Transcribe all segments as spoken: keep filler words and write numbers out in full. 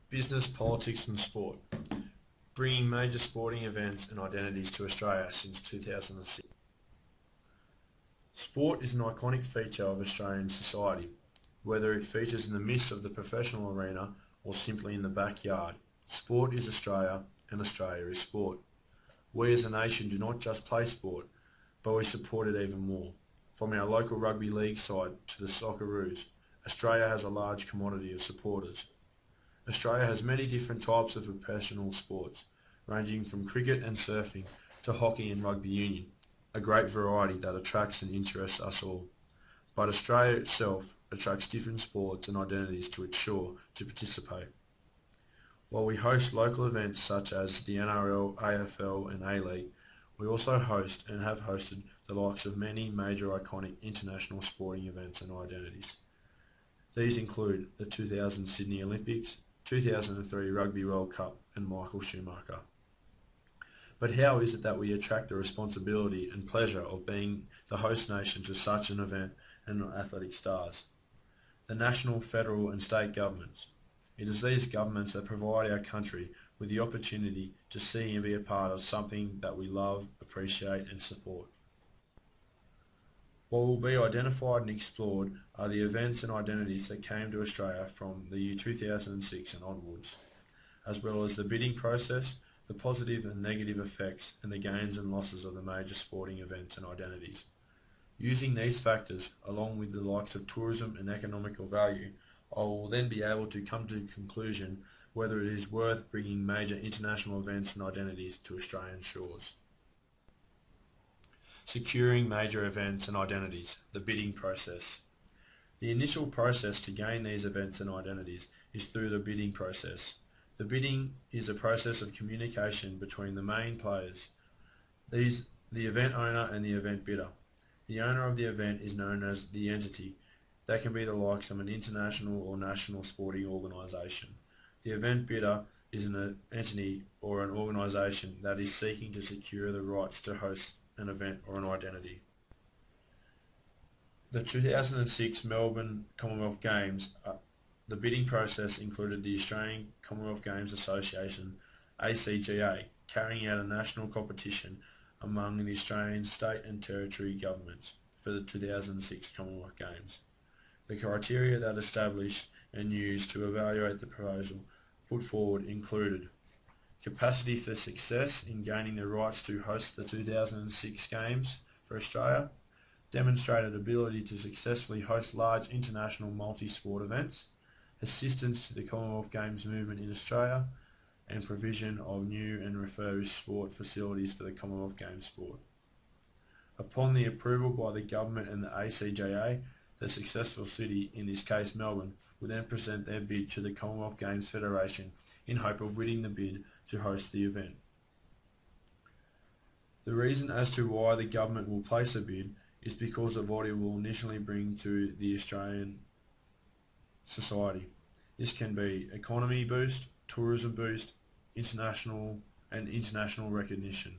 Business, politics and sport, bringing major sporting events and identities to Australia since two thousand six. Sport is an iconic feature of Australian society, whether it features in the midst of the professional arena or simply in the backyard. Sport is Australia, and Australia is sport. We as a nation do not just play sport, but we support it even more. From our local rugby league side to the Socceroos, Australia has a large commodity of supporters. Australia has many different types of professional sports, ranging from cricket and surfing to hockey and rugby union, a great variety that attracts and interests us all. But Australia itself attracts different sports and identities to its shore to participate. While we host local events such as the N R L, A F L and A-League, we also host and have hosted the likes of many major iconic international sporting events and identities. These include the two thousand Sydney Olympics, two thousand three Rugby World Cup and Michael Schumacher. But how is it that we attract the responsibility and pleasure of being the host nation to such an event and athletic stars? The national, federal and state governments. It is these governments that provide our country with the opportunity to see and be a part of something that we love, appreciate and support. What will be identified and explored are the events and identities that came to Australia from the year two thousand six and onwards, as well as the bidding process, the positive and negative effects and the gains and losses of the major sporting events and identities. Using these factors, along with the likes of tourism and economical value, I will then be able to come to a conclusion whether it is worth bringing major international events and identities to Australian shores. Securing major events and identities, the bidding process. The initial process to gain these events and identities is through the bidding process. The bidding is a process of communication between the main players, these, the event owner and the event bidder. The owner of the event is known as the entity. That can be the likes of an international or national sporting organisation. The event bidder is an entity or an organisation that is seeking to secure the rights to host an event or an identity. The two thousand six Melbourne Commonwealth Games, uh, the bidding process included the Australian Commonwealth Games Association, A C G A, carrying out a national competition among the Australian state and territory governments for the two thousand six Commonwealth Games. The criteria that established and used to evaluate the proposal put forward included capacity for success in gaining the rights to host the two thousand six Games for Australia, demonstrated ability to successfully host large international multi-sport events, assistance to the Commonwealth Games movement in Australia, and provision of new and refurbished sport facilities for the Commonwealth Games sport. Upon the approval by the government and the A C G A, the successful city, in this case Melbourne, would then present their bid to the Commonwealth Games Federation in hope of winning the bid to host the event. The reason as to why the government will place a bid is because of what it will initially bring to the Australian society. This can be economy boost, tourism boost, international and international recognition.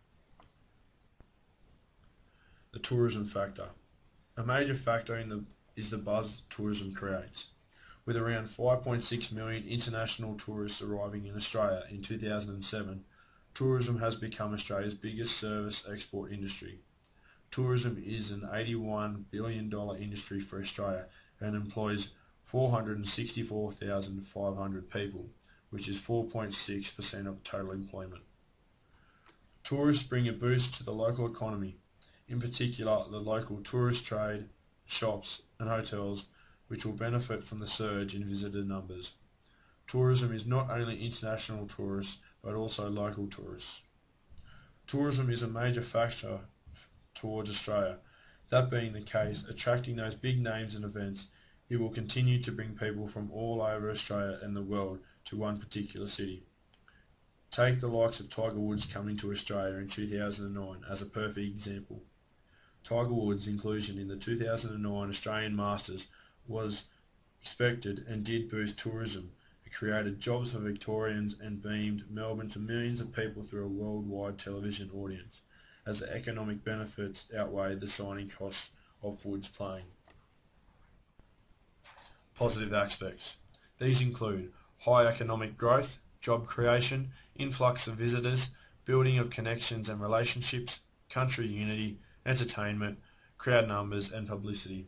The tourism factor. A major factor in the, is the buzz tourism creates. With around five point six million international tourists arriving in Australia in two thousand seven, tourism has become Australia's biggest service export industry. Tourism is an eighty-one billion dollars industry for Australia and employs four hundred sixty-four thousand five hundred people, which is four point six percent of total employment. Tourists bring a boost to the local economy, in particular the local tourist trade, shops and hotels, which will benefit from the surge in visitor numbers. Tourism is not only international tourists but also local tourists. Tourism is a major factor towards Australia. That being the case, attracting those big names and events, it will continue to bring people from all over Australia and the world to one particular city. Take the likes of Tiger Woods coming to Australia in two thousand nine as a perfect example. Tiger Woods' inclusion in the two thousand nine Australian Masters was expected and did boost tourism. It created jobs for Victorians and beamed Melbourne to millions of people through a worldwide television audience, as the economic benefits outweighed the signing costs of Woods playing. Positive aspects. These include high economic growth, job creation, influx of visitors, building of connections and relationships, country unity, entertainment, crowd numbers and publicity.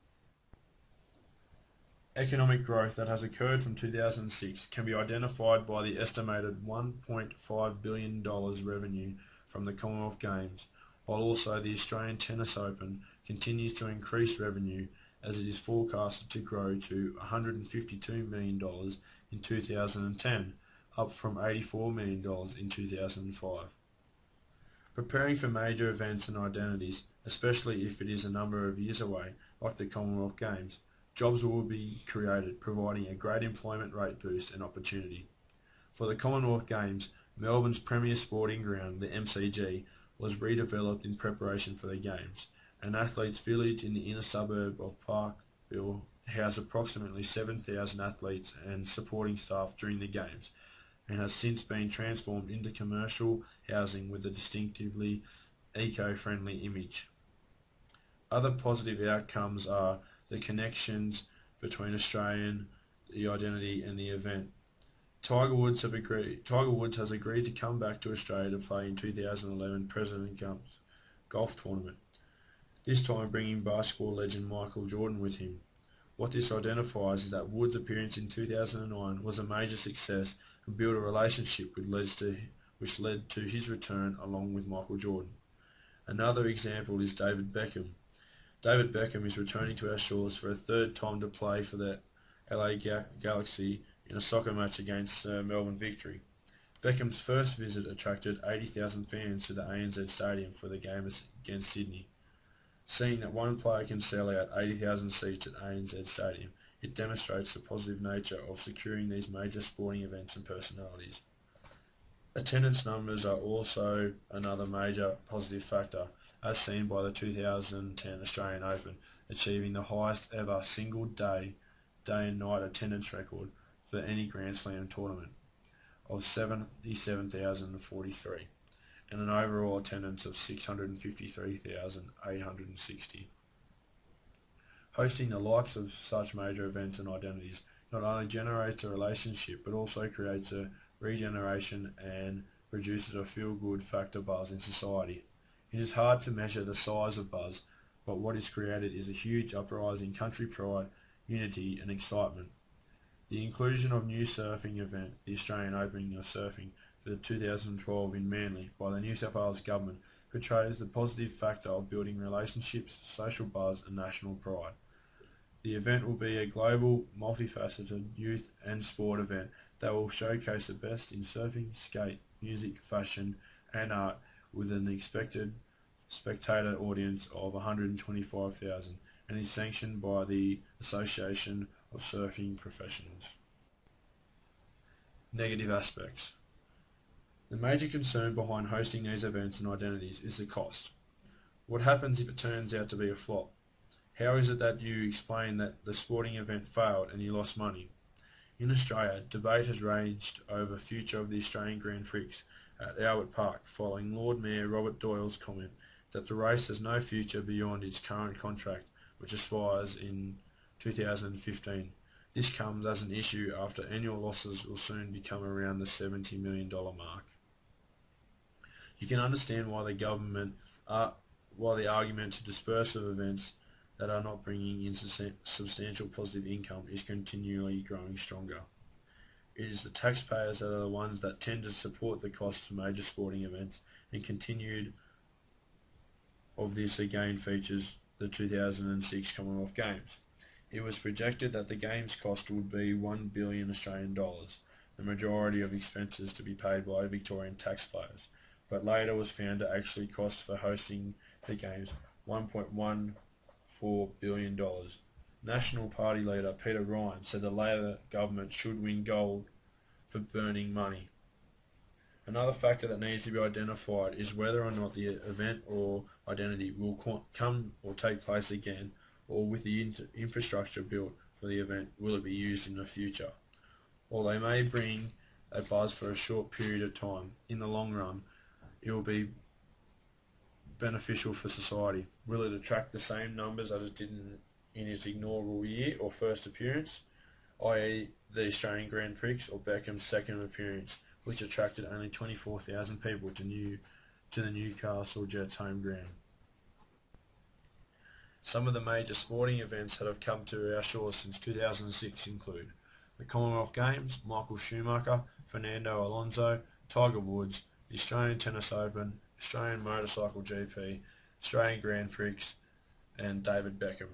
Economic growth that has occurred from two thousand six can be identified by the estimated one point five billion dollars revenue from the Commonwealth Games, while also the Australian Tennis Open continues to increase revenue as it is forecasted to grow to one hundred fifty-two million dollars in two thousand ten, up from eighty-four million dollars in two thousand five. Preparing for major events and identities, especially if it is a number of years away, like the Commonwealth Games, jobs will be created, providing a great employment rate boost and opportunity. For the Commonwealth Games, Melbourne's premier sporting ground, the M C G, was redeveloped in preparation for the Games. An athletes' village in the inner suburb of Parkville housed approximately seven thousand athletes and supporting staff during the Games, and has since been transformed into commercial housing with a distinctively eco-friendly image. Other positive outcomes are the connections between Australian, the identity and the event. Tiger Woods have agreed. Tiger Woods has agreed to come back to Australia to play in two thousand eleven President Cup's golf tournament, this time bringing basketball legend Michael Jordan with him. What this identifies is that Woods' appearance in two thousand nine was a major success and built a relationship which led to, which led to his return along with Michael Jordan. Another example is David Beckham. David Beckham is returning to our shores for a third time to play for the L A Galaxy in a soccer match against uh, Melbourne Victory. Beckham's first visit attracted eighty thousand fans to the A N Z Stadium for the game against Sydney. Seeing that one player can sell out eighty thousand seats at A N Z Stadium, it demonstrates the positive nature of securing these major sporting events and personalities. Attendance numbers are also another major positive factor, as seen by the two thousand ten Australian Open, achieving the highest ever single day, day and night attendance record for any Grand Slam tournament of seventy-seven thousand forty-three, and an overall attendance of six hundred fifty-three thousand eight hundred sixty. Hosting the likes of such major events and identities not only generates a relationship but also creates a regeneration and produces a feel-good factor buzz in society. It is hard to measure the size of buzz, but what is created is a huge uprising country pride, unity and excitement. The inclusion of new surfing event, the Australian Open of Surfing, for two thousand twelve in Manly by the New South Wales Government portrays the positive factor of building relationships, social buzz and national pride. The event will be a global, multifaceted youth and sport event that will showcase the best in surfing, skate, music, fashion and art with an expected spectator audience of one hundred twenty-five thousand and is sanctioned by the Association of Surfing Professionals. Negative aspects. The major concern behind hosting these events and identities is the cost. What happens if it turns out to be a flop? How is it that you explain that the sporting event failed and you lost money? In Australia, debate has raged over the future of the Australian Grand Prix at Albert Park following Lord Mayor Robert Doyle's comment that the race has no future beyond its current contract, which expires in two thousand fifteen. This comes as an issue after annual losses will soon become around the seventy million dollars mark. You can understand why the government, uh, why the argument to disperse of events that are not bringing in substantial positive income is continually growing stronger. It is the taxpayers that are the ones that tend to support the costs of major sporting events, and continued of this again features the two thousand six Commonwealth Games. It was projected that the Games cost would be one billion Australian dollars, the majority of expenses to be paid by Victorian taxpayers, but later was found to actually cost for hosting the Games one point one four billion dollars. National Party leader Peter Ryan said the Labor government should win gold for burning money. Another factor that needs to be identified is whether or not the event or identity will come or take place again, or with the infrastructure built for the event, will it be used in the future? While they may bring a buzz for a short period of time, in the long run it will be beneficial for society. Will it attract the same numbers as it did in, in its inaugural year or first appearance, that is the Australian Grand Prix or Beckham's second appearance, which attracted only twenty-four thousand people to, new, to the Newcastle Jets home ground. Some of the major sporting events that have come to our shores since two thousand six include the Commonwealth Games, Michael Schumacher, Fernando Alonso, Tiger Woods, the Australian Tennis Open, Australian Motorcycle G P, Australian Grand Prix, and David Beckham.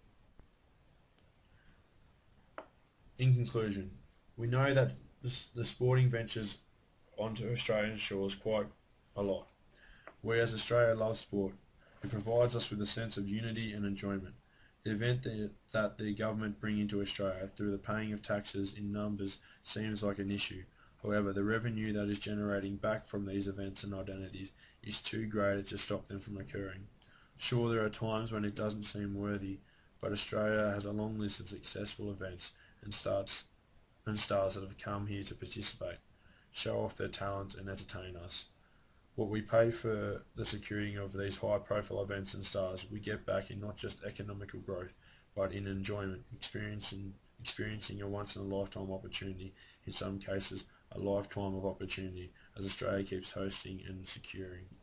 In conclusion, we know that the sporting ventures onto Australian shores quite a lot. We as Australia love sport. It provides us with a sense of unity and enjoyment. The event that the government bring into Australia through the paying of taxes in numbers seems like an issue. However, the revenue that is generating back from these events and identities is too great to stop them from occurring. Sure, there are times when it doesn't seem worthy, but Australia has a long list of successful events and starts and stars that have come here to participate, show off their talent and entertain us. What we pay for the securing of these high-profile events and stars, we get back in not just economical growth, but in enjoyment, experiencing experiencing a once-in-a-lifetime opportunity, in some cases a lifetime of opportunity, as Australia keeps hosting and securing.